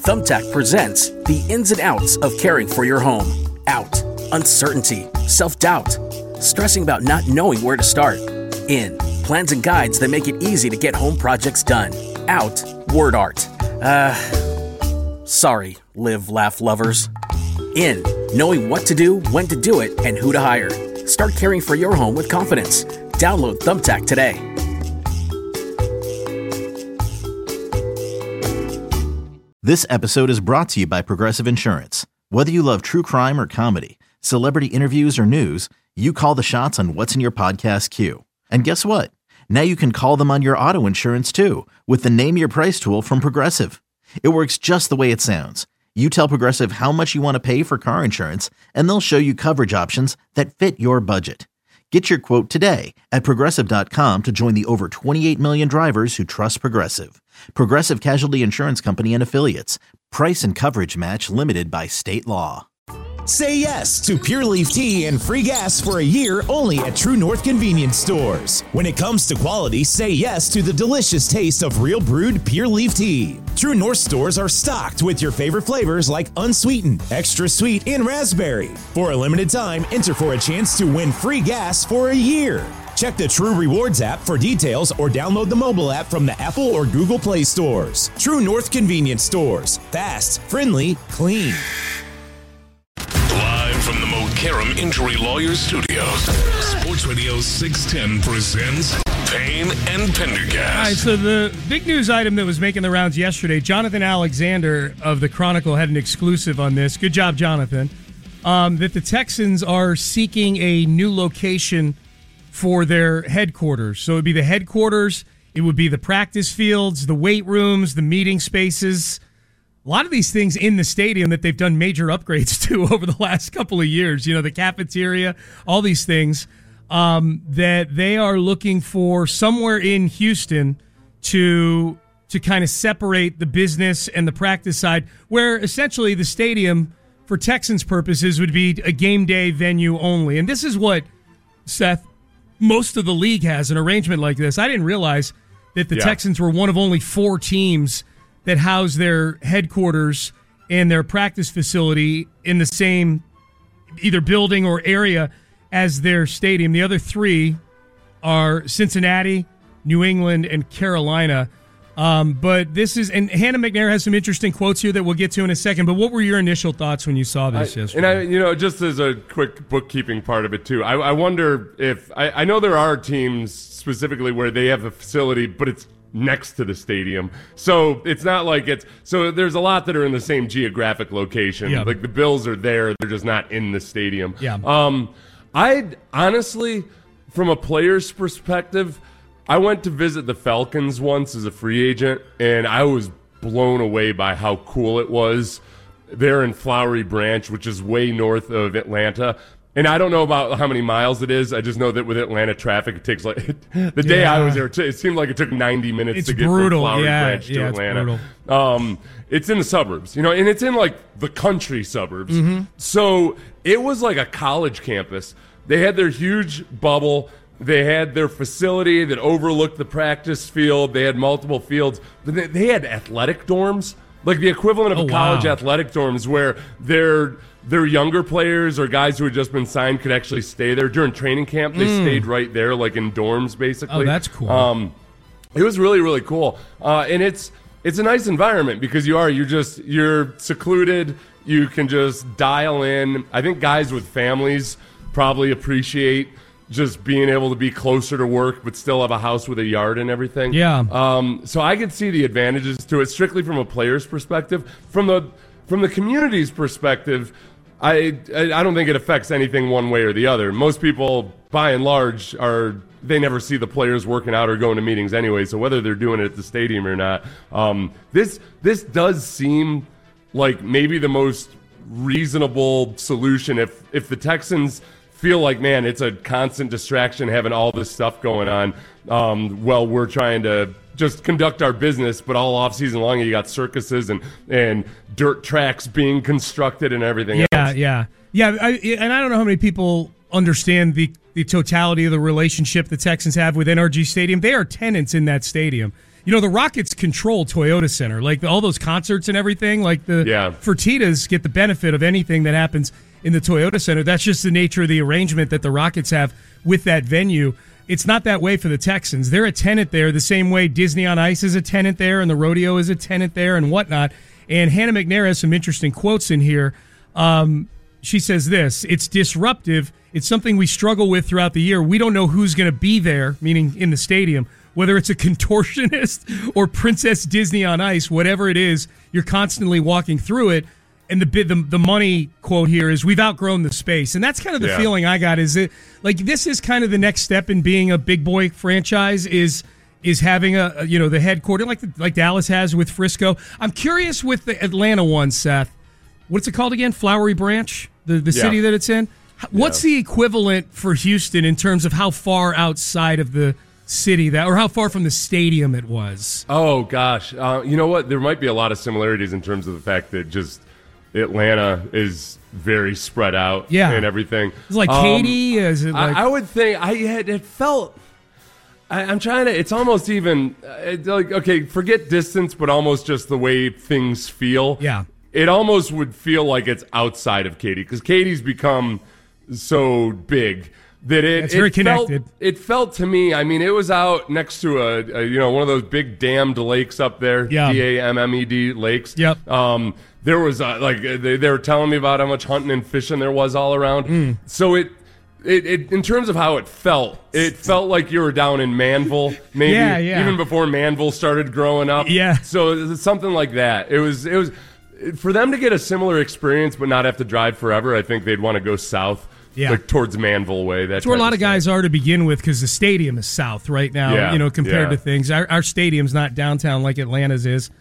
Thumbtack presents the ins and outs of caring for your home. Out, uncertainty, self-doubt, stressing about not knowing where to start. In, plans and guides that make it easy to get home projects done. Out, word art. Sorry, live, laugh lovers. In, knowing what to do, when to do it, and who to hire. Start caring for your home with confidence. Download Thumbtack today. This episode is brought to you by Progressive Insurance. Whether you love true crime or comedy, celebrity interviews or news, you call the shots on what's in your podcast queue. And guess what? Now you can call them on your auto insurance too with the Name Your Price tool from Progressive. It works just the way it sounds. You tell Progressive how much you want to pay for car insurance, and they'll show you coverage options that fit your budget. Get your quote today at Progressive.com to join the over 28 million drivers who trust Progressive. Progressive Casualty Insurance Company and Affiliates. Price and coverage match limited by state law. Say yes to Pure Leaf Tea and free gas for a year only at True North Convenience Stores. When it comes to quality, say yes to the delicious taste of real brewed Pure Leaf Tea. True North stores are stocked with your favorite flavors like unsweetened, extra sweet, and raspberry. For a limited time, enter for a chance to win free gas for a year. Check the True Rewards app for details or download the mobile app from the Apple or Google Play stores. True North Convenience Stores. Fast, friendly, clean. Live from the Mokaram Injury Lawyers Studios, Sports Radio 610 presents Payne and Pendergast. All right, so the big news item that was making the rounds yesterday, Jonathan Alexander of the Chronicle had an exclusive on this. Good job, Jonathan. That the Texans are seeking a new location for their headquarters. So it would be the headquarters, it would be the practice fields, the weight rooms, the meeting spaces. A lot of these things in the stadium that they've done major upgrades to over the last couple of years. You know, the cafeteria, all these things that they are looking for somewhere in Houston to kind of separate the business and the practice side, where essentially the stadium, for Texans purposes, would be a game day venue only. And this is what, Seth, most of the league has an arrangement like this. I didn't realize that the Texans were one of only 4 teams that house their headquarters and their practice facility in the same either building or area as their stadium. The other 3 are Cincinnati, New England, and Carolina. But this is, and Hannah McNair has some interesting quotes here that we'll get to in a second. But what were your initial thoughts when you saw this yesterday? And just as a quick bookkeeping part of it too, I wonder if I know there are teams specifically where they have a facility, but it's next to the stadium, so it's not like so there's a lot that are in the same geographic location. Yeah. Like the Bills are there, they're just not in the stadium. Yeah. I'd honestly, from a player's perspective, I went to visit the Falcons once as a free agent, and I was blown away by how cool it was. They're in Flowery Branch, which is way north of Atlanta. And I don't know about how many miles it is. I just know that with Atlanta traffic, it takes the day I was there, it seemed like it took 90 minutes to get from Flowery Branch to Atlanta. It's in the suburbs, and it's in like the country suburbs. Mm-hmm. So it was like a college campus. They had their huge bubble. They had their facility that overlooked the practice field. They had multiple fields. They had athletic dorms, like the equivalent of college athletic dorms, where their younger players or guys who had just been signed could actually stay there during training camp. They stayed right there, like in dorms, basically. Oh, that's cool. It was really, really cool. And it's a nice environment because you're secluded. You can just dial in. I think guys with families probably appreciate just being able to be closer to work but still have a house with a yard and everything. Yeah. So I could see the advantages to it strictly from a player's perspective. From the community's perspective, I don't think it affects anything one way or the other. Most people, by and large, they never see the players working out or going to meetings anyway, so whether they're doing it at the stadium or not, this does seem like maybe the most reasonable solution if the Texans feel like, man, it's a constant distraction having all this stuff going on. We're trying to just conduct our business, but all off season long, you got circuses and dirt tracks being constructed and everything else. Yeah. And I don't know how many people understand the totality of the relationship the Texans have with NRG Stadium. They are tenants in that stadium. the Rockets control Toyota Center, like all those concerts and everything. Like the Fertittas get the benefit of anything that happens in the Toyota Center. That's just the nature of the arrangement that the Rockets have with that venue. It's not that way for the Texans. They're a tenant there the same way Disney on Ice is a tenant there and the rodeo is a tenant there and whatnot. And Hannah McNair has some interesting quotes in here. She says this: it's disruptive. It's something we struggle with throughout the year. We don't know who's going to be there, meaning in the stadium, whether it's a contortionist or Princess Disney on Ice, whatever it is, you're constantly walking through it. And the money quote here is, we've outgrown the space. And that's kind of the feeling I got, is it like this is kind of the next step in being a big boy franchise is having the headquarters like Dallas has with Frisco. I'm curious with the Atlanta one, Seth. What's it called again? Flowery Branch, the city that it's in. What's the equivalent for Houston in terms of how far outside of the city or how far from the stadium it was? Oh gosh, you know what? There might be a lot of similarities in terms of the fact that just Atlanta is very spread out and everything. It's like Katy. Is it like? I would think it felt. I'm trying to. It's almost even okay. Forget distance, but almost just the way things feel. Yeah. It almost would feel like it's outside of Katy, because Katy's become so big that it's very connected. It felt to me, I mean, it was out next to a one of those big dammed lakes up there, DAMMED lakes. Yep. There was they were telling me about how much hunting and fishing there was all around. So it in terms of how it felt like you were down in Manville, maybe even before Manville started growing up. Yeah. So something like that. It was. For them to get a similar experience but not have to drive forever, I think they'd want to go south, like towards Manville way. That's where a lot of guys are to begin with, because the stadium is south right now, compared to things. Our stadium's not downtown like Atlanta's is.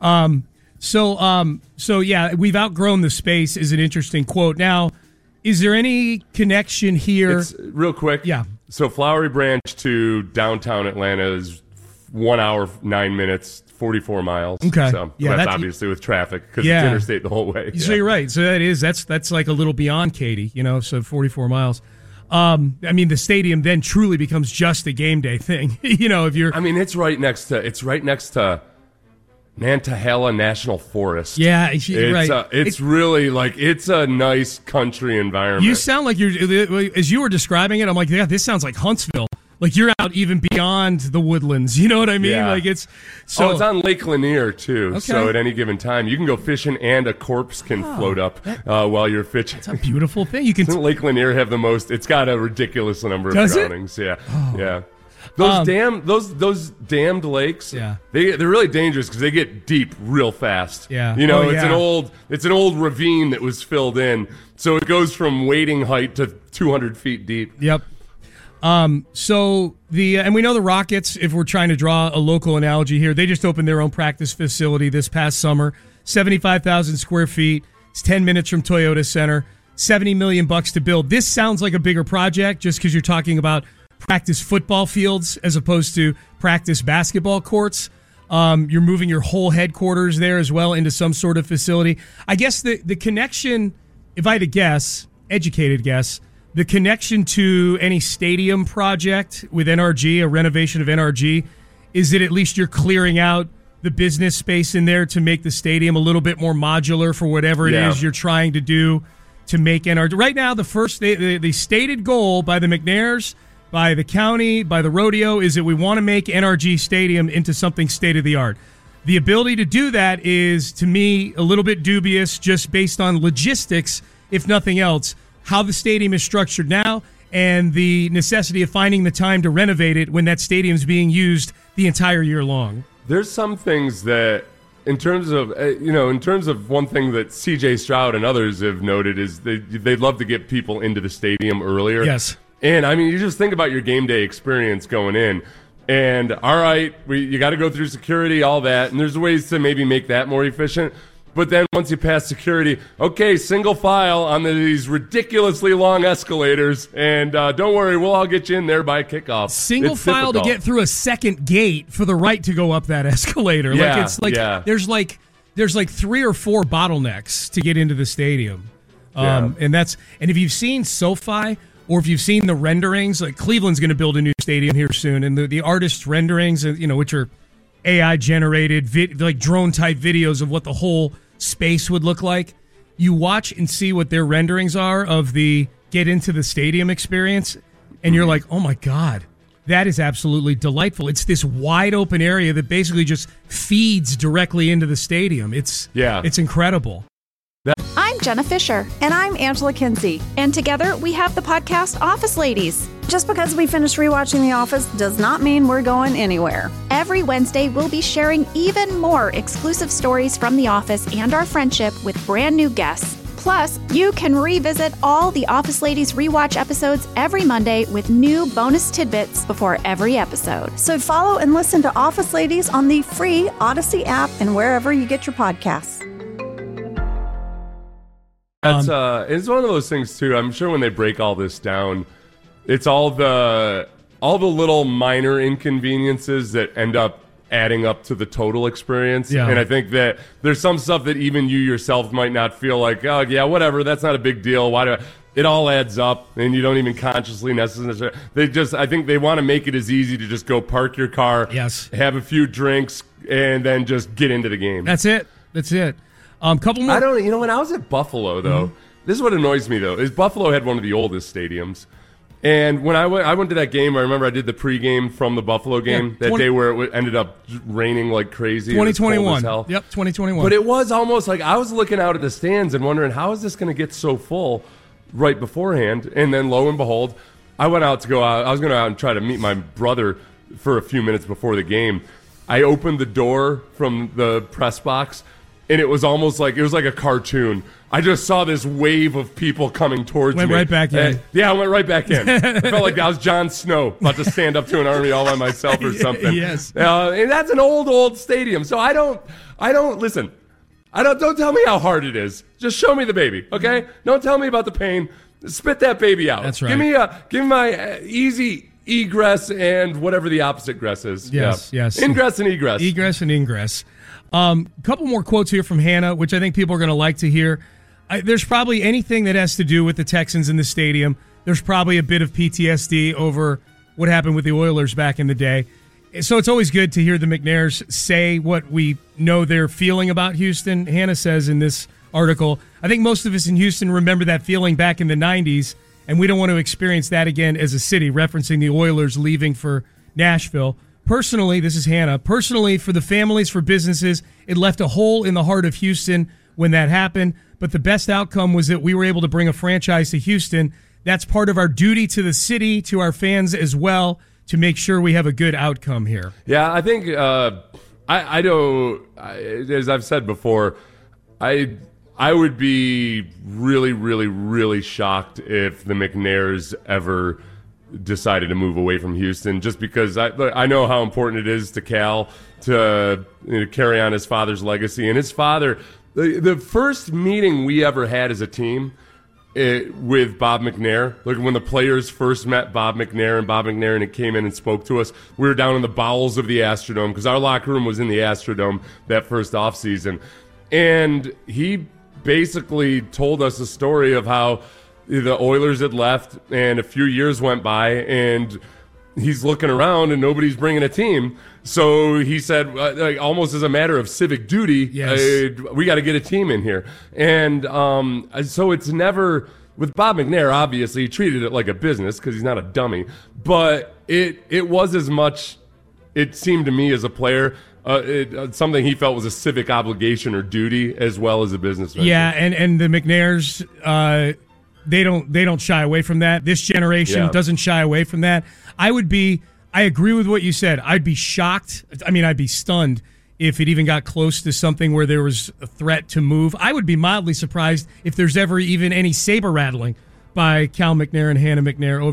So we've outgrown the space is an interesting quote. Now, is there any connection here? Real quick. Yeah. So Flowery Branch to downtown Atlanta is 1 hour, 9 minutes, 44 miles. Okay. So that's obviously with traffic, because it's interstate the whole way. So you're right. So that's like a little beyond Katy, so 44 miles. I mean, the stadium then truly becomes just a game day thing. If you're. I mean, it's right next to Nantahala National Forest. Yeah, right. It's really it's a nice country environment. You sound like as you were describing it, I'm like, yeah, this sounds like Huntsville. Like you're out even beyond the woodlands. You know what I mean? Yeah. Like it's it's on Lake Lanier too. Okay. So at any given time, you can go fishing and a corpse can float up while you're fishing. It's a beautiful thing. You can. Doesn't Lake Lanier have the most? It's got a ridiculous number of drownings. Yeah, yeah. Those dammed lakes. Yeah, they're really dangerous because they get deep real fast. Yeah, it's an old ravine that was filled in, so it goes from wading height to 200 feet deep. Yep. And we know the Rockets, if we're trying to draw a local analogy here, they just opened their own practice facility this past summer, 75,000 square feet. It's 10 minutes from Toyota Center, $70 million to build. This sounds like a bigger project just because you're talking about practice football fields as opposed to practice basketball courts. You're moving your whole headquarters there as well into some sort of facility. I guess the connection, if I had to guess, educated guess, the connection to any stadium project with NRG, a renovation of NRG, is that at least you're clearing out the business space in there to make the stadium a little bit more modular for whatever it is you're trying to do to make NRG. Right now, the stated goal by the McNairs, by the county, by the rodeo, is that we want to make NRG Stadium into something state-of-the-art. The ability to do that is, to me, a little bit dubious just based on logistics, if nothing else. How the stadium is structured now and the necessity of finding the time to renovate it when that stadium is being used the entire year long. There's some things that, in terms of one thing that C.J. Stroud and others have noted is they'd love to get people into the stadium earlier. Yes. And, I mean, you just think about your game day experience going in. And, all right, you got to go through security, all that. And there's ways to maybe make that more efficient. But then once you pass security, okay, single file on these ridiculously long escalators, and don't worry, we'll all get you in there by kickoff. Single file to get through a second gate for the right to go up that escalator. Yeah, there's like 3 or 4 bottlenecks to get into the stadium. And if you've seen SoFi or if you've seen the renderings, like Cleveland's going to build a new stadium here soon, and the artist renderings, which are AI generated like drone type videos of what the whole space would look like. You watch and see what their renderings are of the get into the stadium experience, and you're like, oh my God, that is absolutely delightful. It's this wide open area that basically just feeds directly into the stadium. It's incredible. I'm Jenna Fisher. And I'm Angela Kinsey. And together we have the podcast Office Ladies. Just because we finished rewatching The Office does not mean we're going anywhere. Every Wednesday, we'll be sharing even more exclusive stories from The Office and our friendship with brand new guests. Plus, you can revisit all the Office Ladies rewatch episodes every Monday with new bonus tidbits before every episode. So follow and listen to Office Ladies on the free Odyssey app and wherever you get your podcasts. That's it's one of those things too. I'm sure when they break all this down, it's all the little minor inconveniences that end up adding up to the total experience. Yeah. And I think that there's some stuff that even you yourself might not feel like, oh yeah, whatever, that's not a big deal. It all adds up, and you don't even consciously necessarily. I think they want to make it as easy to just go park your car, have a few drinks, and then just get into the game. That's it. Couple more. When I was at Buffalo, though, this is what annoys me, though, is Buffalo had one of the oldest stadiums. And when I went to that game, I remember I did the pregame from the Buffalo game that day where it ended up raining like crazy. 2021. Yep, 2021. But it was almost like I was looking out at the stands and wondering, how is this going to get so full right beforehand? And then lo and behold, I went out to go out. I was going to go out and try to meet my brother for a few minutes before the game. I opened the door from the press box, and it was almost like a cartoon. I just saw this wave of people coming towards me. Went right back in. I went right back in. I felt like I was Jon Snow, about to stand up to an army all by myself or something. Yes. And that's an old stadium. So I don't listen. Don't tell me how hard it is. Just show me the baby, okay? Don't tell me about the pain. Spit that baby out. That's right. Give me my easy egress and whatever the opposite gress is. Yes. Ingress and egress. Egress and ingress. Couple more quotes here from Hannah, which I think people are going to like to hear. There's probably anything that has to do with the Texans in the stadium. There's probably a bit of PTSD over what happened with the Oilers back in the day. So it's always good to hear the McNairs say what we know they're feeling about Houston. Hannah says in this article, I think most of us in Houston remember that feeling back in the 90s, and we don't want to experience that again as a city, referencing the Oilers leaving for Nashville. Personally, this is Hannah, for the families, for businesses, it left a hole in the heart of Houston when that happened. But the best outcome was that we were able to bring a franchise to Houston. That's part of our duty to the city, to our fans as well, to make sure we have a good outcome here. Yeah, I think I don't. As I've said before, I would be really, really, really shocked if the McNairs ever decided to move away from Houston, just because I know how important it is to Cal to carry on his father's legacy. And his father, the first meeting we ever had as a team with Bob McNair, like when the players first met Bob McNair and it came in and spoke to us, we were down in the bowels of the Astrodome because our locker room was in the Astrodome that first offseason. And he basically told us a story of how the Oilers had left and a few years went by and he's looking around and nobody's bringing a team. So he said, almost as a matter of civic duty, we got to get a team in here. And so it's never, with Bob McNair, obviously, he treated it like a business because he's not a dummy. But it was as much, it seemed to me as a player, something he felt was a civic obligation or duty as well as a business venture. Yeah, and the McNairs, they don't shy away from that. This generation doesn't shy away from that. I agree with what you said. I'd be shocked. I mean, I'd be stunned if it even got close to something where there was a threat to move. I would be mildly surprised if there's ever even any saber rattling by Cal McNair and Hannah McNair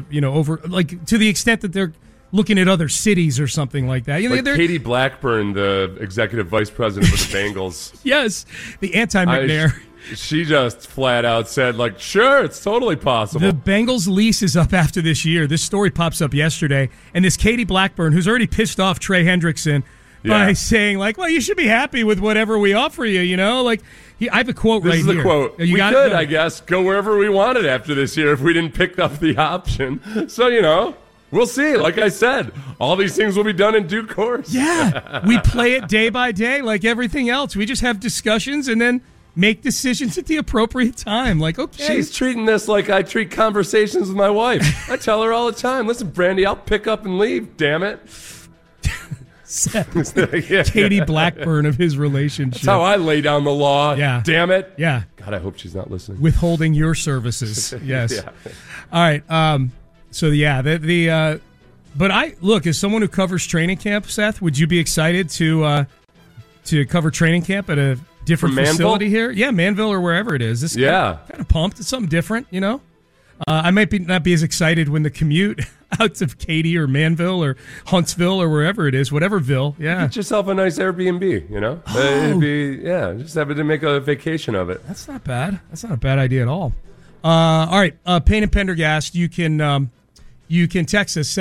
to the extent that they're looking at other cities or something like that. Katie Blackburn, the executive vice president of the Bengals. Yes, the anti-McNair. She just flat out said, sure, it's totally possible. The Bengals lease is up after this year. This story pops up yesterday. And this Katie Blackburn, who's already pissed off Trey Hendrickson by saying, well, you should be happy with whatever we offer you, I have a quote right here. This is the quote. We could, I guess, go wherever we wanted after this year if we didn't pick up the option. So, We'll see. Like I said, all these things will be done in due course. Yeah. We play it day by day like everything else. We just have discussions and then make decisions at the appropriate time. Like, okay. She's treating this like I treat conversations with my wife. I tell her all the time, listen, Brandy, I'll pick up and leave, damn it. Katie Blackburn of his relationship. That's how I lay down the law. Yeah. Damn it. Yeah. God, I hope she's not listening. Withholding your services. Yes. Yeah. All right. So yeah, but I look, as someone who covers training camp, Seth, would you be excited to cover training camp at a different facility here? Yeah, Manville or wherever it is. This kind of pumped. It's something different, you know. I might not be as excited when the commute out to Katy or Manville or Huntsville or wherever it is, whateverville. Yeah, get yourself a nice Airbnb. You know, it'd be just have to make a vacation of it. That's not bad. That's not a bad idea at all. All right, Payne and Pendergast, you can text us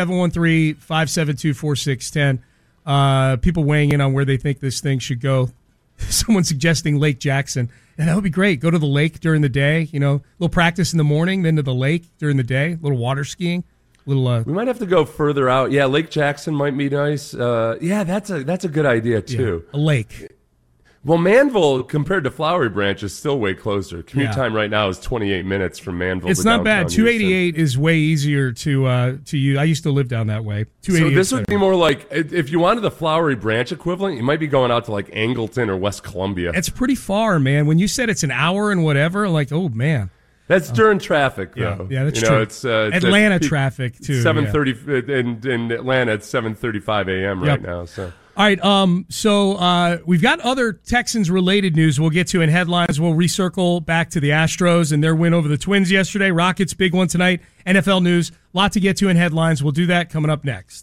713-572-4610. People weighing in on where they think this thing should go. Someone suggesting Lake Jackson. And that would be great. Go to the lake during the day, you know, a little practice in the morning, then to the lake during the day, a little water skiing. We might have to go further out. Yeah, Lake Jackson might be nice. That's a good idea too. Yeah, a lake. Well, Manville compared to Flowery Branch is still way closer. Commute time right now is 28 minutes from Manville. It's not bad. 288 is way easier to use. I used to live down that way. So this would be more like if you wanted the Flowery Branch equivalent, you might be going out to like Angleton or West Columbia. It's pretty far, man. When you said it's an hour and whatever, like, oh man. That's during traffic, though. Yeah, that's true. It's Atlanta traffic too. 7:30 in Atlanta. It's 7:35 a.m. right now. So. All right, so we've got other Texans-related news we'll get to in headlines. We'll recircle back to the Astros and their win over the Twins yesterday. Rockets, big one tonight. NFL news, lot to get to in headlines. We'll do that coming up next.